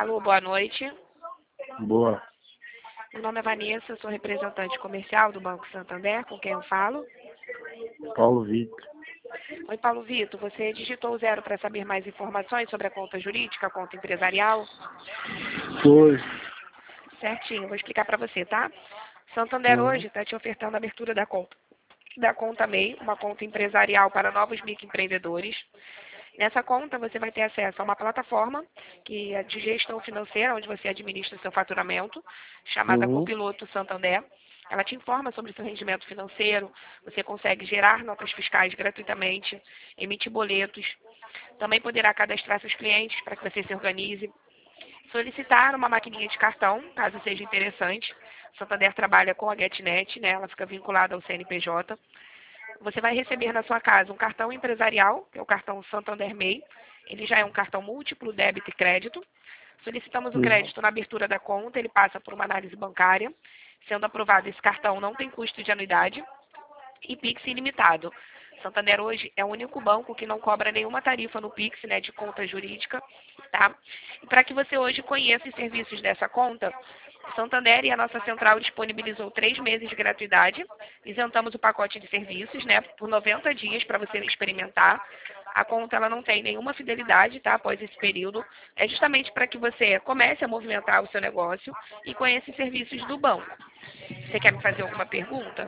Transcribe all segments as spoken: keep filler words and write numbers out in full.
Alô, boa noite. Boa. Meu nome é Vanessa, sou representante comercial do Banco Santander, com quem eu falo. Paulo Vitor. Oi, Paulo Vitor, você digitou o zero para saber mais informações sobre a conta jurídica, a conta empresarial? Foi. Certinho, vou explicar para você, tá? Santander Uhum. hoje está te ofertando a abertura da conta, da conta M E I, uma conta empresarial para novos microempreendedores. Nessa conta você vai ter acesso a uma plataforma que é de gestão financeira, onde você administra o seu faturamento, chamada Uhum. Copiloto Santander. Ela te informa sobre o seu rendimento financeiro, você consegue gerar notas fiscais gratuitamente, emitir boletos, também poderá cadastrar seus clientes para que você se organize, solicitar uma maquininha de cartão, caso seja interessante. Santander trabalha com a GetNet, né? Ela fica vinculada ao C N P J. Você vai receber na sua casa um cartão empresarial, que é o cartão Santander M E I. Ele já é um cartão múltiplo, débito e crédito. Solicitamos o Uhum. crédito na abertura da conta, ele passa por uma análise bancária. Sendo aprovado, esse cartão não tem custo de anuidade e Pix ilimitado. Santander hoje é o único banco que não cobra nenhuma tarifa no Pix, né, de conta jurídica, tá? E para que você hoje conheça os serviços dessa conta, Santander e a nossa central disponibilizou três meses de gratuidade. Isentamos o pacote de serviços, né, por noventa dias para você experimentar. A conta ela não tem nenhuma fidelidade, tá, após esse período. É justamente para que você comece a movimentar o seu negócio e conheça os serviços do banco. Você quer me fazer alguma pergunta?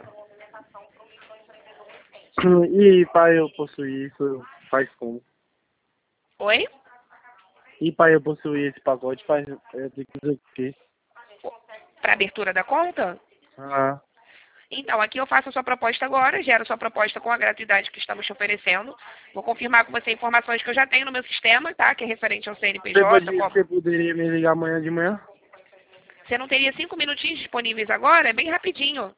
E para eu possuir isso, faz como? Oi? E para eu possuir esse pacote, faz é, tem que fazer o quê? Para abertura da conta? Ah, Então, aqui eu faço a sua proposta agora, gero sua proposta com a gratuidade que estamos te oferecendo. Vou confirmar com você informações que eu já tenho no meu sistema, tá? Que é referente ao você, C N P J. pode, Como... você poderia me ligar amanhã de manhã? Você não teria cinco minutinhos disponíveis agora? É bem rapidinho.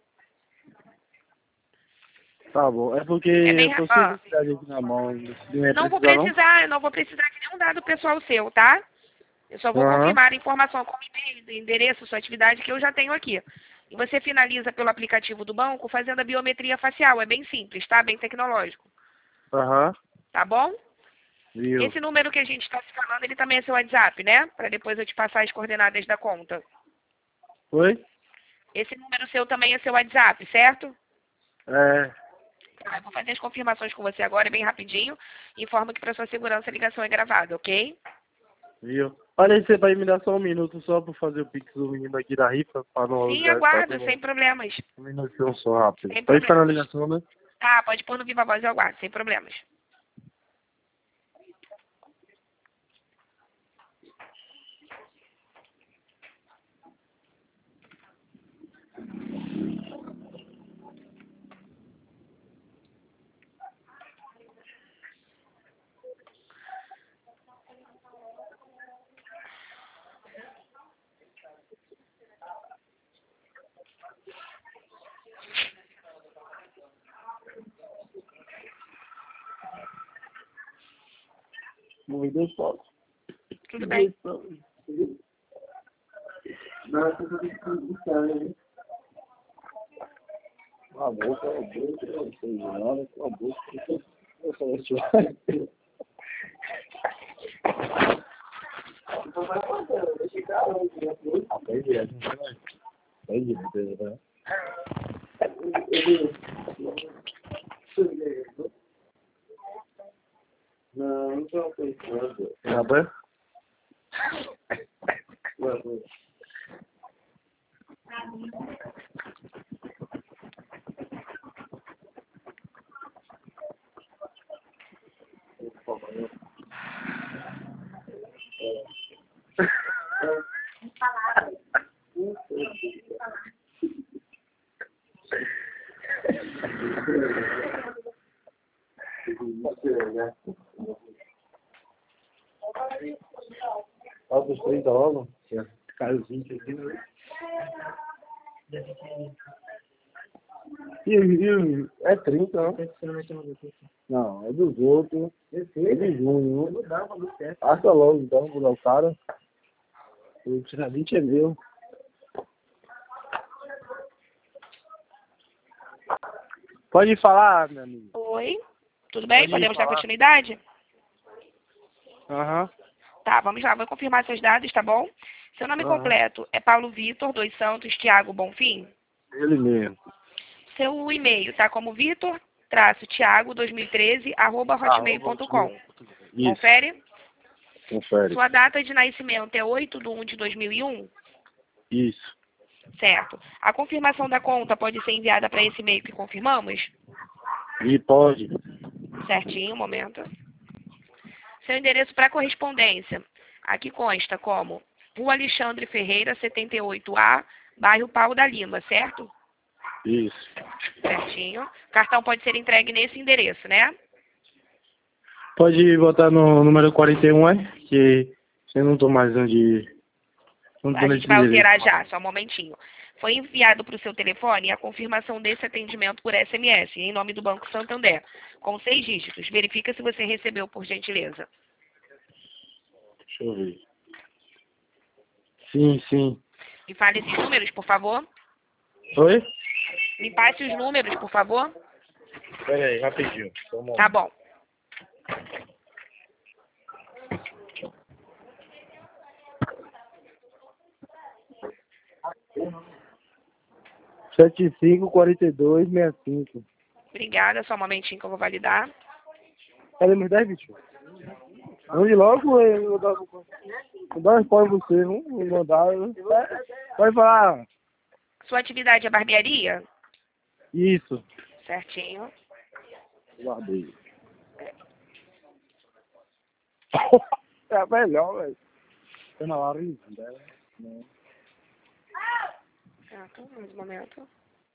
Tá bom. É porque É bem eu ra- tô sem ah, identidade aqui na mão. Não ia Não vou precisar, não? precisar, eu não vou precisar de nenhum dado pessoal seu, tá? Eu só vou Aham. confirmar a informação com e-mail, endereço, sua atividade que eu já tenho aqui. E você finaliza pelo aplicativo do banco fazendo a biometria facial. É bem simples, tá? Bem tecnológico. Aham. Tá bom? Viu? Esse número que a gente está se falando, ele também é seu WhatsApp, né? Para depois eu te passar as coordenadas da conta. Oi? Esse número seu também é seu WhatsApp, certo? É. Tá, eu vou fazer as confirmações com você agora, bem rapidinho. Informo que para sua segurança a ligação é gravada, ok? Viu? Olha aí, você vai me dar só um minuto só pra fazer o pix do menino aqui da rifa, pra não Sim, gastar aguardo, tudo. sem problemas. Um minutinho só rápido. Sem Pode ficar na problemas. ligação, né? Tá, pode pôr no Viva Voz e eu aguardo, sem problemas. Muito dois paus. Tudo bem. Não, eu tô tentando. Uma boca, uma boca, não sei nada, uma boca. Eu sou esse Então vai fazendo, deixa eu dar um dia. Aprendi, a gente vai. Aprendi, né? Não, não tô pensando. Tá bom? Não, Olha os trinta anos. Caiu vinte aqui, né? E, e, é trinta, não? Não, é dos outros. É de junho. Passa logo então, vou dar o cara. Eu tirar vinte é meu. Pode falar, meu amigo. Oi, tudo bem? Pode Podemos dar falar. continuidade? Aham. Tá, vamos lá, vou confirmar seus dados, tá bom? Seu nome Ah. completo é Paulo Vitor dos Santos Thiago Bonfim? Ele mesmo. Seu e-mail tá como Vitor, traço Thiago dois mil e treze, arroba hotmail ponto com. Isso, Confere? confere. Sua data de nascimento é oito de um de dois mil e um? Isso. Certo. A confirmação da conta pode ser enviada para esse e-mail que confirmamos? E pode. Certinho, um momento. Seu endereço para correspondência. Aqui consta como Rua Alexandre Ferreira, setenta e oito A, bairro Pau da Lima, certo? Isso. Certinho. Cartão pode ser entregue nesse endereço, né? Pode botar no número quarenta e um, é? Que eu não tô mais onde... Não tô A nesse gente vai endereço. alterar já, só um momentinho. Foi enviado para o seu telefone a confirmação desse atendimento por S M S, em nome do Banco Santander, com seis dígitos. Verifica se você recebeu, por gentileza. Deixa eu ver. Sim, sim. Me fale esses números, por favor. Oi? Me passe os números, por favor. Pera aí, rapidinho. Só um momento. Tá bom. sete cinco, quarenta e dois, sessenta e cinco. Obrigada, só um momentinho que eu vou validar. Cadê meus dez, bicho? Onde logo eu vou dar, vou dar uma resposta pra você, vamos mandar. Pode falar. Sua atividade é barbearia? Isso. Certinho. Guardei. É melhor, velho. Tá na hora de né? Certo, mais um momento.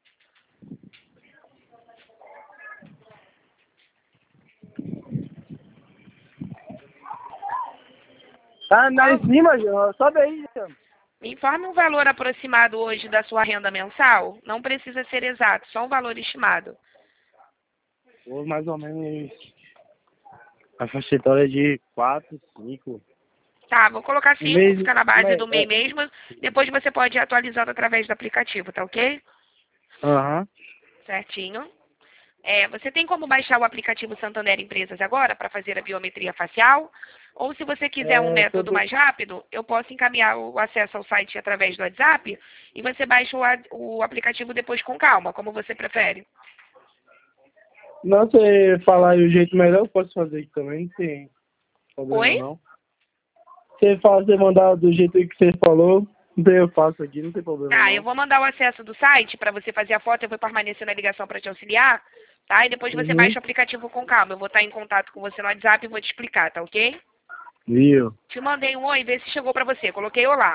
Tá lá em cima, João. Sobe aí, João. Me informe um valor aproximado hoje da sua renda mensal. Não precisa ser exato, só um valor estimado. Ou mais ou menos a faixa etária de quatro, cinco. Tá, vou colocar cinco, Mês- fica na base mas- do M E I é. mesmo. Depois você pode ir atualizando através do aplicativo, tá ok? Aham. Certinho. É, você tem como baixar o aplicativo Santander Empresas agora para fazer a biometria facial? Ou se você quiser um É, método sobre- mais rápido, eu posso encaminhar o acesso ao site através do WhatsApp e você baixa o, a- o aplicativo depois com calma, como você prefere. Não, você falar aí o jeito melhor, eu posso fazer aqui também, não tem problema Oi? não. Você fala, você mandar do jeito que você falou, daí eu faço aqui, não tem problema Tá, não. eu vou mandar o acesso do site para você fazer a foto, eu vou permanecer na ligação para te auxiliar, tá? E depois você Uhum. baixa o aplicativo com calma. Eu vou estar em contato com você no WhatsApp e vou te explicar, tá ok? Viu? Te mandei um oi, vê se chegou para você. Coloquei olá.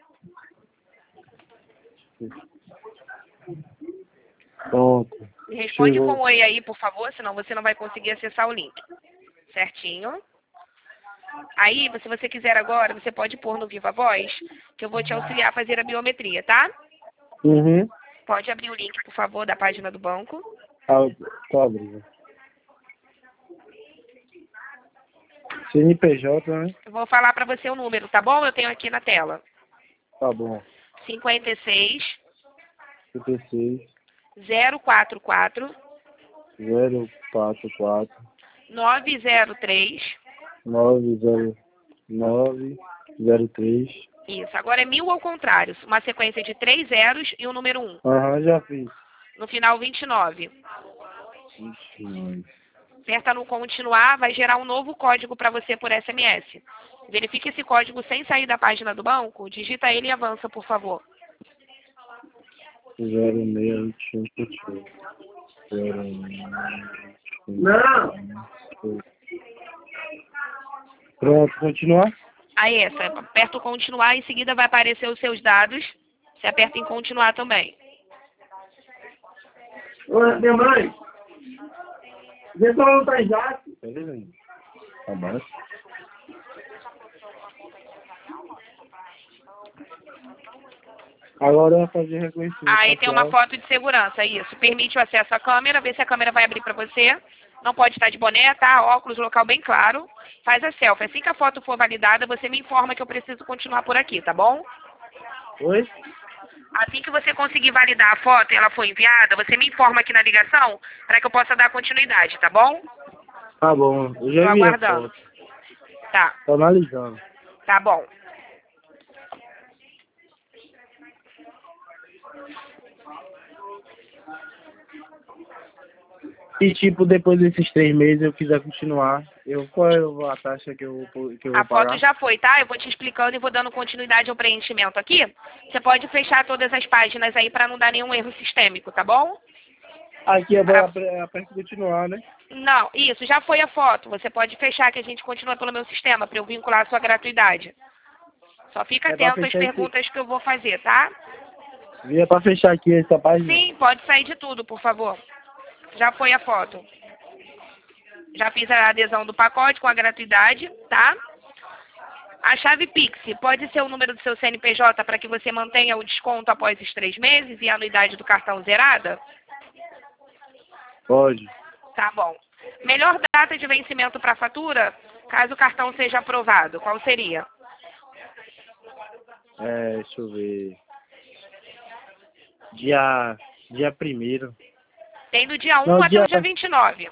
Pronto. Me responde Chegou. com oi aí, por favor, senão você não vai conseguir acessar o link. Certinho? Aí, se você quiser agora, você pode pôr no Viva Voz, que eu vou te auxiliar a fazer a biometria, tá? Uhum. Pode abrir o link, por favor, da página do banco. Tá, tá abrindo. C N P J, né? Eu vou falar para você o número, tá bom? Eu tenho aqui na tela. Tá bom. cinquenta e seis, cinquenta e seis, zero quatro quatro, zero quatro quatro, nove zero três. nove zero nove, zero três. Isso, agora é mil ao contrário. Uma sequência de três zeros e o número um. Aham, já fiz. No final, vinte e nove. vinte e nove. Aperta no continuar, vai gerar um novo código para você por S M S. Verifique esse código sem sair da página do banco, digita ele e avança, por favor. zero seis cinco zero Não! Pronto, continuar? Aí, essa, aperta o continuar, em seguida vai aparecer os seus dados. Você aperta em continuar também. Ô, minha mãe! Vê se ela não tá exato. Beleza. Tá bom. Agora eu vou fazer reconhecimento. Aí tem uma foto de segurança, isso. Permite o acesso à câmera, vê se a câmera vai abrir para você. Não pode estar de boné, tá? Óculos, local bem claro. Faz a selfie. Assim que a foto for validada, você me informa que eu preciso continuar por aqui, tá bom? Oi? Assim que você conseguir validar a foto e ela for enviada, você me informa aqui na ligação para que eu possa dar continuidade, tá bom? Tá bom, eu já Tô vi a aguardando. foto. Tá. Tô analisando. Tá bom. E tipo, depois desses três meses eu quiser continuar, eu, qual é a taxa que eu, que eu vou A foto pagar? já foi, tá? Eu vou te explicando e vou dando continuidade ao preenchimento aqui. Você pode fechar todas as páginas aí para não dar nenhum erro sistêmico, tá bom? Aqui eu vou A... aperto continuar, né? Não, isso, já foi a foto. Você pode fechar que a gente continua pelo meu sistema para eu vincular a sua gratuidade. Só fica É pra atento às fechar esse... perguntas que eu vou fazer, tá? É pra fechar aqui essa página? Sim, pode sair de tudo, por favor. Já foi a foto. Já fiz a adesão do pacote com a gratuidade, tá? A chave Pix pode ser o número do seu C N P J para que você mantenha o desconto após os três meses e a anuidade do cartão zerada? Pode. Tá bom. Melhor data de vencimento para a fatura, caso o cartão seja aprovado, qual seria? É, deixa eu ver. Dia... Dia primeiro. Tem do dia um Não, até dia... o dia vinte e nove.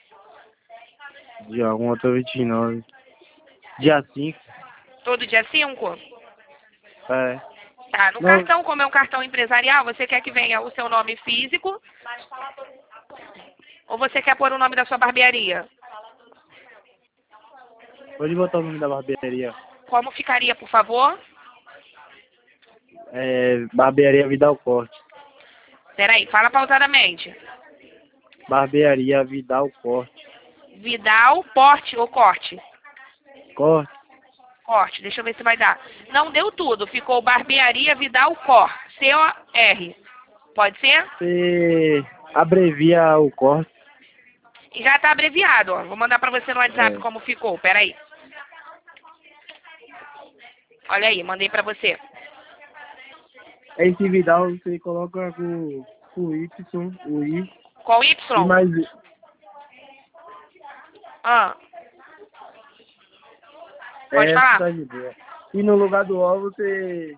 Dia um até vinte e nove. Dia cinco. Todo dia cinco? É. Tá, no Não. cartão, como é um cartão empresarial, você quer que venha o seu nome físico? Ou você quer pôr o nome da sua barbearia? Pode botar o nome da barbearia. Como ficaria, por favor? É, barbearia Vidal Corte. Peraí, fala pausadamente. Barbearia Vidal Corte. Vidal, porte ou corte? Corte. Corte, deixa eu ver se vai dar. Não deu tudo, ficou barbearia Vidal Cor, C O R. Pode ser? Você abrevia o corte. E já tá abreviado, ó. Vou mandar pra você no WhatsApp É. como ficou, peraí. Olha aí, mandei pra você. Esse Vidal você coloca com o Y, o I. Qual E Y? mais... Ah. Pode é, falar. tá de boa. E no lugar do O você...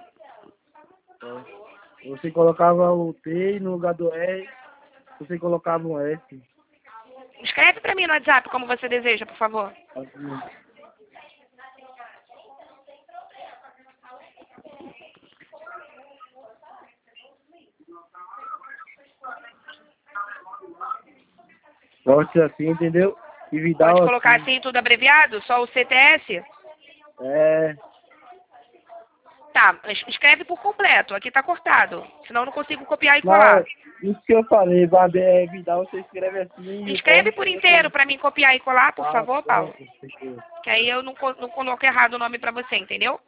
Você colocava o T e no lugar do R você colocava um S. Escreve pra mim no WhatsApp como você deseja, por favor. Assim. Corte assim, entendeu? E Vidal Pode colocar assim. assim tudo abreviado? Só o C T S? É... Tá, es- escreve por completo. Aqui tá cortado. Senão eu não consigo copiar e colar. Não, isso que eu falei, barbe... é, Vidal você escreve assim. e o Escreve corte por é inteiro assim. pra mim copiar e colar, por Ah, favor, Paulo. pronto, fechou. Que aí eu não, co- não coloco errado o nome pra você, entendeu?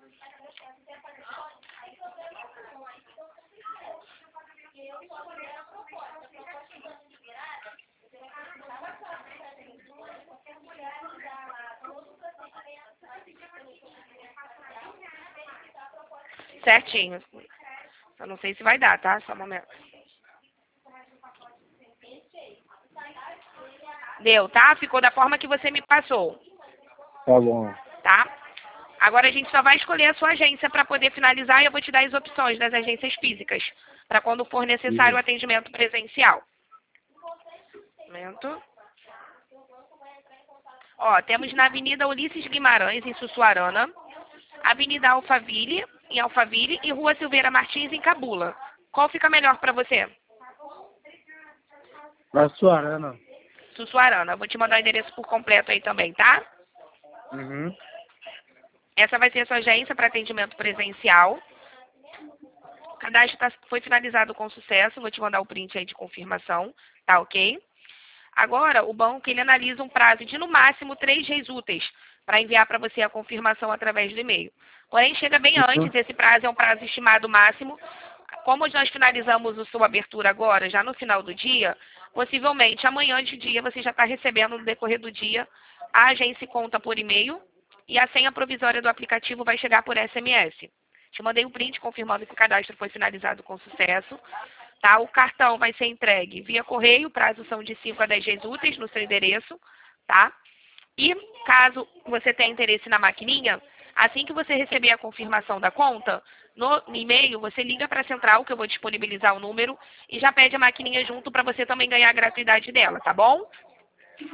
Certinho. Eu não sei se vai dar, tá? Só um momento. Deu, tá? Ficou da forma que você me passou, Tá bom. tá? Agora a gente só vai escolher a sua agência para poder finalizar e eu vou te dar as opções das agências físicas para quando for necessário o atendimento presencial. Momento. Ó, temos na Avenida Ulisses Guimarães, em Sussuarana, Avenida Alphaville, em Alphaville, e Rua Silveira Martins, em Cabula. Qual fica melhor para você? Na Suarana. Sussuarana. Vou te mandar o endereço por completo aí também, tá? Uhum. Essa vai ser a sua agência para atendimento presencial. O cadastro tá, foi finalizado com sucesso. Vou te mandar o print aí de confirmação, tá ok? Agora, o banco ele analisa um prazo de, no máximo, três dias úteis para enviar para você a confirmação através do e-mail. Porém, chega bem antes, esse prazo é um prazo estimado máximo. Como nós finalizamos a sua abertura agora, já no final do dia, possivelmente amanhã de dia você já está recebendo no decorrer do dia a agência conta por e-mail e a senha provisória do aplicativo vai chegar por S M S. Te mandei um print confirmando que o cadastro foi finalizado com sucesso. Tá? O cartão vai ser entregue via correio, prazo são de cinco a dez dias úteis no seu endereço. Tá? E caso você tenha interesse na maquininha, assim que você receber a confirmação da conta, no e-mail você liga para a central, que eu vou disponibilizar o número, e já pede a maquininha junto para você também ganhar a gratuidade dela, tá bom?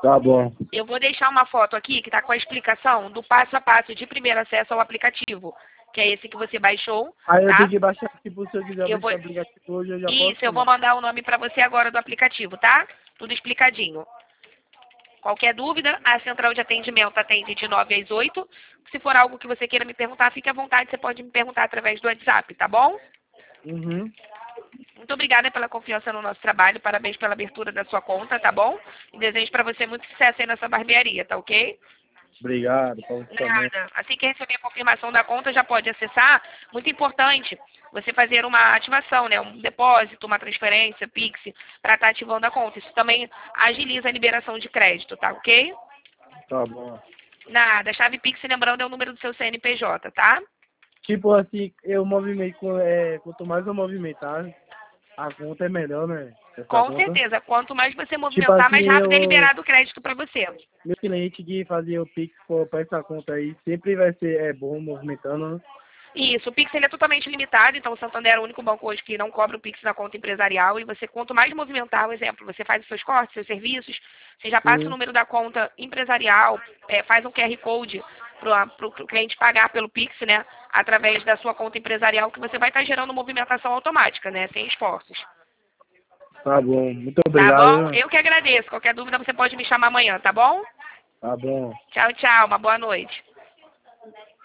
Tá bom. Eu vou deixar uma foto aqui que está com a explicação do passo a passo de primeiro acesso ao aplicativo, que é esse que você baixou. Aí eu tá? tenho que baixar, tipo, se eu quiser Eu baixar vou... o aplicativo hoje, eu já posso. Isso, eu vou mandar o nome para você agora do aplicativo, tá? Tudo explicadinho. Qualquer dúvida, a central de atendimento atende de nove às oito. Se for algo que você queira me perguntar, fique à vontade, você pode me perguntar através do WhatsApp, tá bom? Uhum. Muito obrigada pela confiança no nosso trabalho, parabéns pela abertura da sua conta, tá bom? E desejo para você muito sucesso aí nessa barbearia, tá ok? Obrigado, pra você também. Nada. Assim que receber a confirmação da conta, já pode acessar. Muito importante você fazer uma ativação, né? Um depósito, uma transferência, Pix, para estar ativando a conta. Isso também agiliza a liberação de crédito, tá ok? Tá bom. Nada. Chave Pix, lembrando, é o número do seu C N P J, tá? Tipo assim, eu movimento, é, quanto mais eu movimentar, a conta é melhor, né? Essa Com conta. certeza. Quanto mais você Tipo movimentar, mais assim, rápido é eu, liberado o crédito para você. meu cliente que fazia o Pix para essa conta aí, sempre vai ser é, bom movimentando, né? Isso, o Pix ele é totalmente limitado, então o Santander é o único banco hoje que não cobra o Pix na conta empresarial e você, quanto mais movimentar, um exemplo, você faz os seus cortes, seus serviços, você já passa o Sim. número da conta empresarial, é, faz um Q R Code para o cliente pagar pelo Pix, né, através da sua conta empresarial, que você vai estar gerando movimentação automática, né, sem esforços. Tá bom, muito Tá obrigado. bom? Eu que agradeço. Qualquer dúvida você pode me chamar amanhã, tá bom? Tá bom. Tchau, tchau. Uma boa noite.